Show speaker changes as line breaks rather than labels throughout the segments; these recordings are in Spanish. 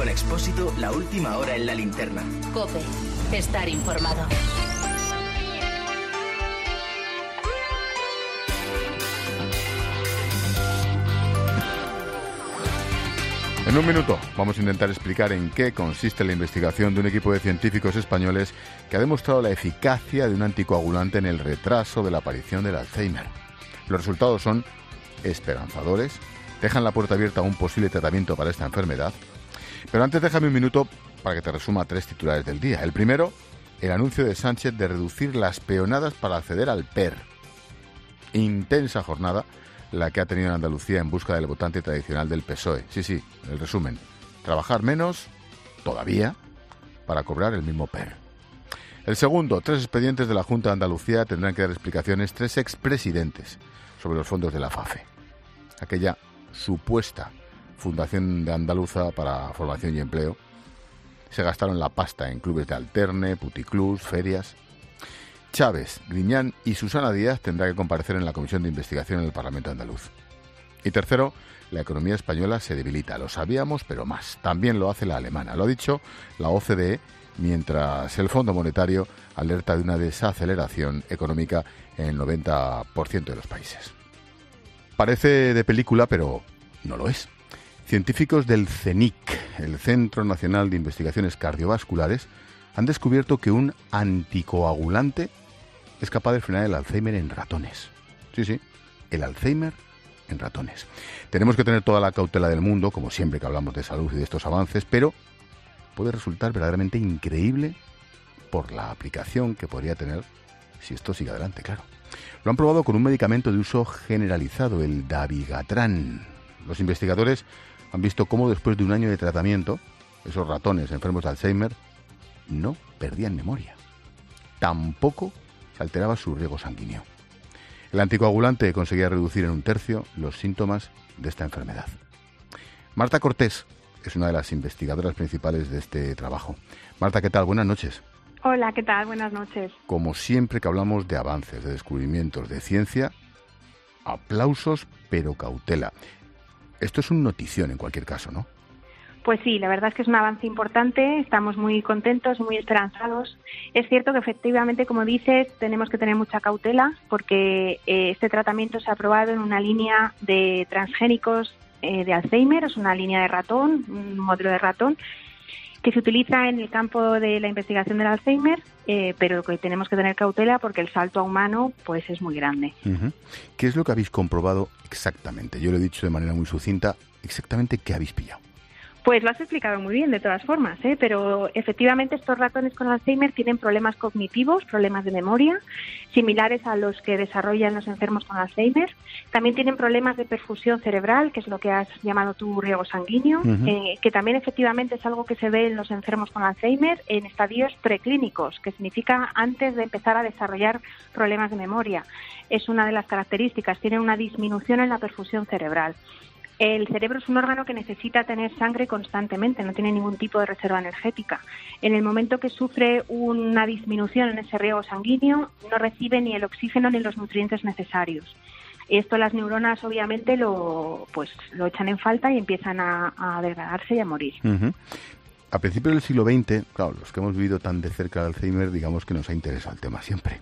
Con Expósito, la última hora en la linterna.
COPE. Estar informado.
En un minuto vamos a intentar explicar en qué consiste la investigación de un equipo de científicos españoles que ha demostrado la eficacia de un anticoagulante en el retraso de la aparición del Alzheimer. Los resultados son esperanzadores, dejan la puerta abierta a un posible tratamiento para esta enfermedad. Pero antes déjame un minuto para que te resuma 3 titulares del día. El primero, el anuncio de Sánchez de reducir las peonadas para acceder al PER. Intensa jornada la que ha tenido en Andalucía en busca del votante tradicional del PSOE. Sí, el resumen. Trabajar menos, todavía, para cobrar el mismo PER. El segundo, 3 expedientes de la Junta de Andalucía tendrán que dar explicaciones 3 expresidentes sobre los fondos de la FAFE. Aquella supuesta Fundación de Andaluza para Formación y Empleo. Se gastaron la pasta en clubes de alterne, puticlubs, ferias. Chávez, Griñán y Susana Díaz tendrá que comparecer en la Comisión de Investigación en el Parlamento andaluz. Y tercero, la economía española se debilita. Lo sabíamos, pero más. También lo hace la alemana. Lo ha dicho la OCDE, mientras el Fondo Monetario alerta de una desaceleración económica en el 90% de los países. Parece de película, pero no lo es. Científicos del CENIC, el Centro Nacional de Investigaciones Cardiovasculares, han descubierto que un anticoagulante es capaz de frenar el Alzheimer en ratones. Sí, el Alzheimer en ratones. Tenemos que tener toda la cautela del mundo, como siempre que hablamos de salud y de estos avances, pero puede resultar verdaderamente increíble por la aplicación que podría tener si esto sigue adelante, claro. Lo han probado con un medicamento de uso generalizado, el Dabigatran. Los investigadores han visto cómo después de un año de tratamiento, esos ratones enfermos de Alzheimer no perdían memoria. Tampoco se alteraba su riego sanguíneo. El anticoagulante conseguía reducir en 1/3 los síntomas de esta enfermedad. Marta Cortés es una de las investigadoras principales de este trabajo. Marta, ¿qué tal? Buenas noches.
Hola, ¿qué tal? Buenas noches.
Como siempre que hablamos de avances, de descubrimientos, de ciencia, aplausos, pero cautela. Esto es un notición en cualquier caso, ¿no?
Pues sí, la verdad es que es un avance importante, estamos muy contentos, muy esperanzados. Es cierto que efectivamente, como dices, tenemos que tener mucha cautela porque este tratamiento se ha aprobado en una línea de transgénicos de Alzheimer, es una línea de ratón, un modelo de ratón, que se utiliza en el campo de la investigación del Alzheimer, pero que tenemos que tener cautela porque el salto a humano pues es muy grande.
Uh-huh. ¿Qué es lo que habéis comprobado exactamente? Yo lo he dicho de manera muy sucinta, exactamente qué habéis pillado.
Pues lo has explicado muy bien, de todas formas, pero efectivamente estos ratones con Alzheimer tienen problemas cognitivos, problemas de memoria, similares a los que desarrollan los enfermos con Alzheimer. También tienen problemas de perfusión cerebral, que es lo que has llamado tu riego sanguíneo, que también efectivamente es algo que se ve en los enfermos con Alzheimer en estadios preclínicos, que significa antes de empezar a desarrollar problemas de memoria. Es una de las características, tienen una disminución en la perfusión cerebral. El cerebro es un órgano que necesita tener sangre constantemente, no tiene ningún tipo de reserva energética. En el momento que sufre una disminución en ese riego sanguíneo, no recibe ni el oxígeno ni los nutrientes necesarios. Esto las neuronas obviamente lo echan en falta y empiezan a degradarse y a morir.
Uh-huh. A principios del siglo XX, claro, los que hemos vivido tan de cerca el Alzheimer, digamos que nos ha interesado el tema siempre.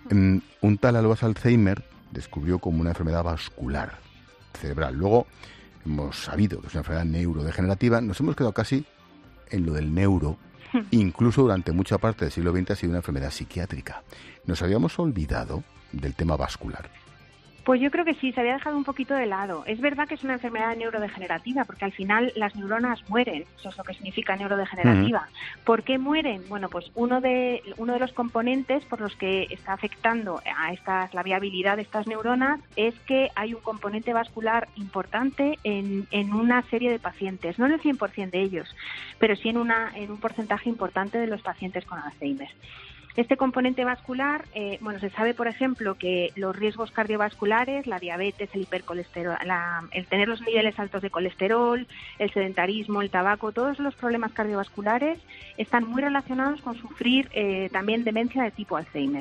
Un tal Alois Alzheimer descubrió como una enfermedad vascular cerebral. Luego hemos sabido que es una enfermedad neurodegenerativa, nos hemos quedado casi en lo del neuro, incluso durante mucha parte del siglo XX ha sido una enfermedad psiquiátrica. Nos habíamos olvidado del tema vascular.
Pues yo creo que sí, se había dejado un poquito de lado. Es verdad que es una enfermedad neurodegenerativa, porque al final las neuronas mueren, eso es lo que significa neurodegenerativa. ¿Por qué mueren? Bueno, pues uno de los componentes por los que está afectando a la viabilidad de estas neuronas es que hay un componente vascular importante en una serie de pacientes, no en el 100% de ellos, pero sí en un porcentaje importante de los pacientes con Alzheimer. Este componente vascular, se sabe, por ejemplo, que los riesgos cardiovasculares, la diabetes, el hipercolesterol, el tener los niveles altos de colesterol, el sedentarismo, el tabaco, todos los problemas cardiovasculares están muy relacionados con sufrir también demencia de tipo Alzheimer.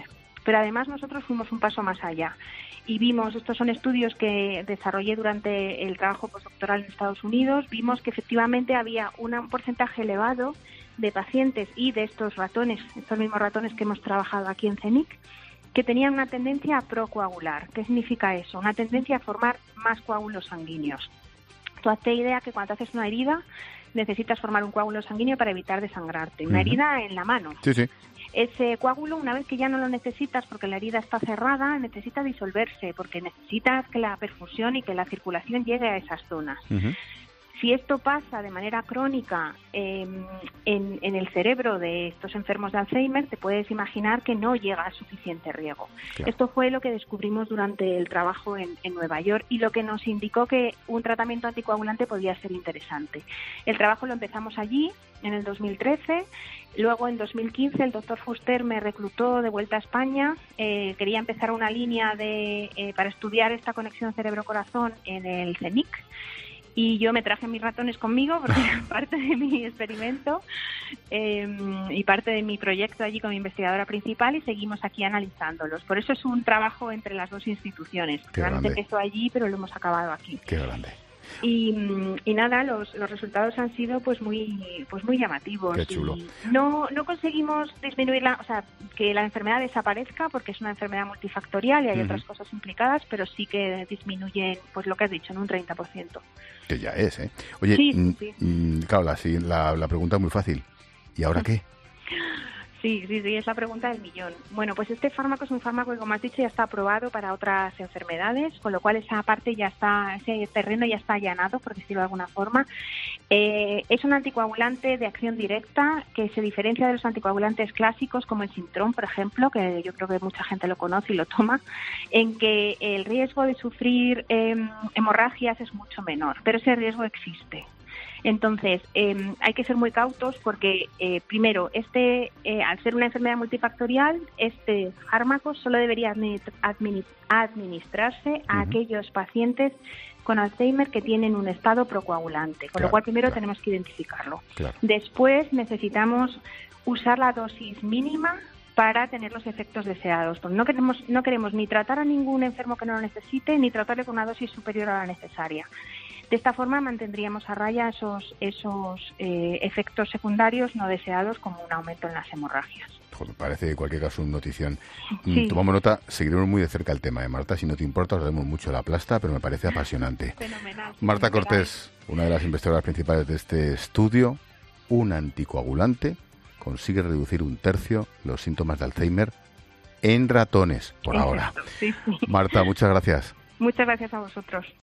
Pero además nosotros fuimos un paso más allá y vimos, estos son estudios que desarrollé durante el trabajo postdoctoral en Estados Unidos, vimos que efectivamente había un porcentaje elevado de pacientes y de estos ratones, estos mismos ratones que hemos trabajado aquí en CENIC, que tenían una tendencia a procoagular. ¿Qué significa eso? Una tendencia a formar más coágulos sanguíneos. Tú hazte idea que cuando haces una herida necesitas formar un coágulo sanguíneo para evitar desangrarte. Una herida en la mano.
Sí, sí.
Ese coágulo, una vez que ya no lo necesitas porque la herida está cerrada, necesita disolverse porque necesitas que la perfusión y que la circulación llegue a esas zonas. Si esto pasa de manera crónica en el cerebro de estos enfermos de Alzheimer, te puedes imaginar que no llega suficiente riego. Claro. Esto fue lo que descubrimos durante el trabajo en Nueva York y lo que nos indicó que un tratamiento anticoagulante podía ser interesante. El trabajo lo empezamos allí, en el 2013. Luego, en 2015, el doctor Fuster me reclutó de vuelta a España. Quería empezar una línea para estudiar esta conexión cerebro-corazón en el CENIC. Y yo me traje mis ratones conmigo porque eran parte de mi experimento y parte de mi proyecto allí como investigadora principal y seguimos aquí analizándolos. Por eso es un trabajo entre las dos instituciones. Realmente empezó allí, pero lo hemos acabado aquí.
Qué grande.
Y nada, los resultados han sido pues muy llamativos.
Qué chulo.
Y no conseguimos disminuir que la enfermedad desaparezca porque es una enfermedad multifactorial y hay otras cosas implicadas, pero sí que disminuyen, pues lo que has dicho, en un 30%.
Que ya es, ¿eh? Oye, sí. Claro, la pregunta es muy fácil. ¿Y ahora qué?
Sí, es la pregunta del millón. Bueno, pues este fármaco es un fármaco que, como has dicho, ya está aprobado para otras enfermedades, con lo cual esa parte ya está, ese terreno ya está allanado, por decirlo de alguna forma. Es un anticoagulante de acción directa que se diferencia de los anticoagulantes clásicos, como el Sintrom, por ejemplo, que yo creo que mucha gente lo conoce y lo toma, en que el riesgo de sufrir hemorragias es mucho menor, pero ese riesgo existe. Entonces, hay que ser muy cautos porque, primero, al ser una enfermedad multifactorial, este fármaco solo debería administrarse a aquellos pacientes con Alzheimer que tienen un estado procoagulante, con lo cual primero tenemos que identificarlo. Claro. Después necesitamos usar la dosis mínima para tener los efectos deseados. Porque no queremos ni tratar a ningún enfermo que no lo necesite, ni tratarle con una dosis superior a la necesaria. De esta forma mantendríamos a raya esos efectos secundarios no deseados, como un aumento en las hemorragias.
Me parece, en cualquier caso, una notición. Sí. Tomamos nota, seguiremos muy de cerca el tema, Marta. Si no te importa, os daremos mucho la plasta, pero me parece apasionante.
Fenomenal.
Marta Cortés, una de las investigadoras principales de este estudio, un anticoagulante consigue reducir 1/3 los síntomas de Alzheimer en ratones, por ahora.
Sí.
Marta, muchas gracias.
Muchas gracias a vosotros.